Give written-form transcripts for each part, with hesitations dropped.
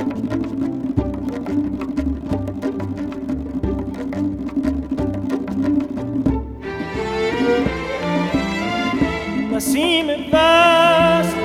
نسیم وصل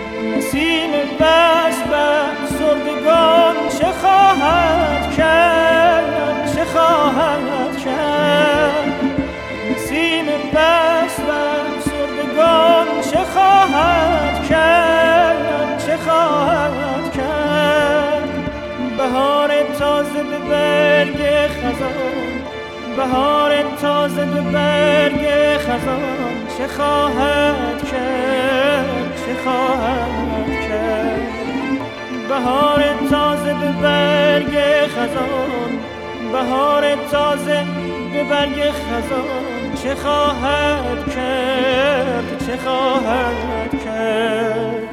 بر افسردگان چه خواهد کرد، چه خواهد کرد. نسیم وصل بر افسردگان چه خواهد کرد، چه خواهد کرد. بهار تازه به برگ خزان، بهار تازه به برگ خزان چه خواهد کرد، چه خواهد کرد. بهار تازه به برگ خزان، بهار تازه به برگ خزان چه خواهد کرد، چه خواهد کرد.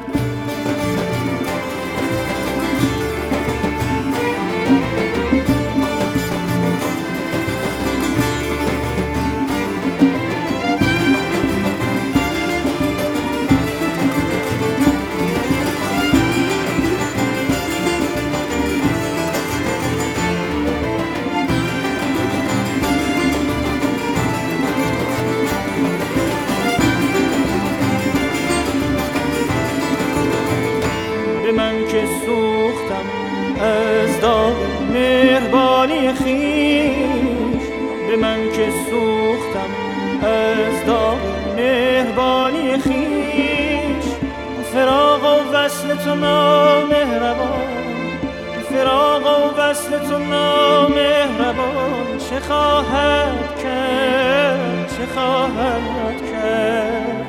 من که سوختم از داغ مهربانی خویش، به من که سوختم از داغ مهربانی خویش. فراق و وصل تو نامهربان، فراق و وصل تو نامهربان چه خواهد کرد، چه خواهد کرد.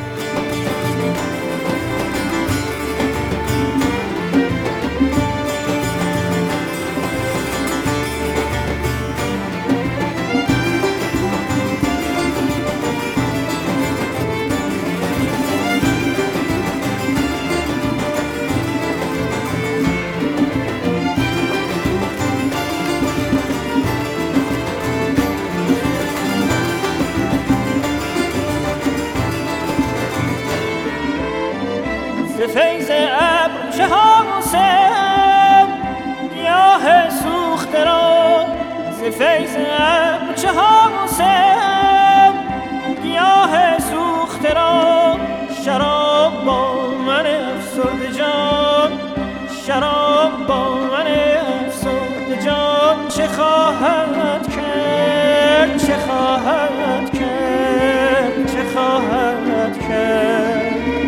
ز فیض ابر چه حاصل گیاه سوخته را، ز فیض ابر چه حاصل گیاه سوخته را. شراب با من افسرده جان، شراب با من افسرده جان چه خواهد کرد، چه خواهد کرد، چه خواهد کرد.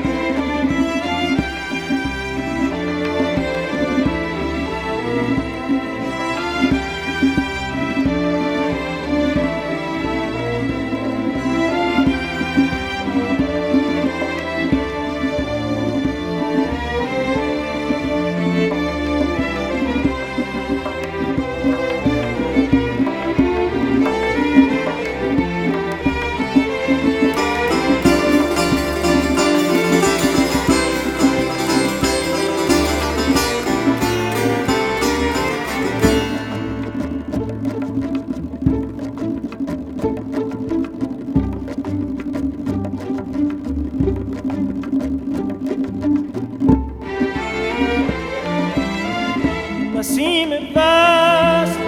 نسیم وصل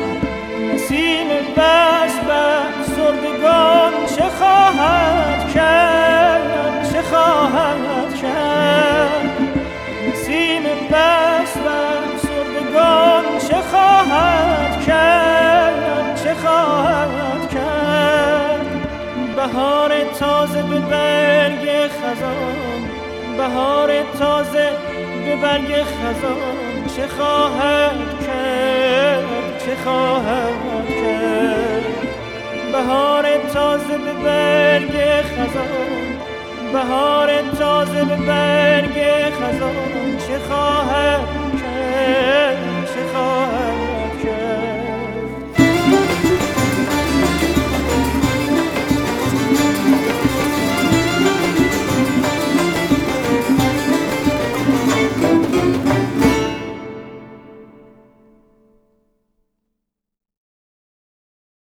بر افسردگان چه خواهد کرد، چه خواهد کرد. نسیم وصل بر افسردگان چه خواهد کرد، چه خواهد کرد. بهار تازه به برگ خزان، بهار تازه به برگ خزان چه خواهد کرد، چه خواهد کرد. بهار تازه به برگ خزان، بهار تازه به برگ خزان چه خواهد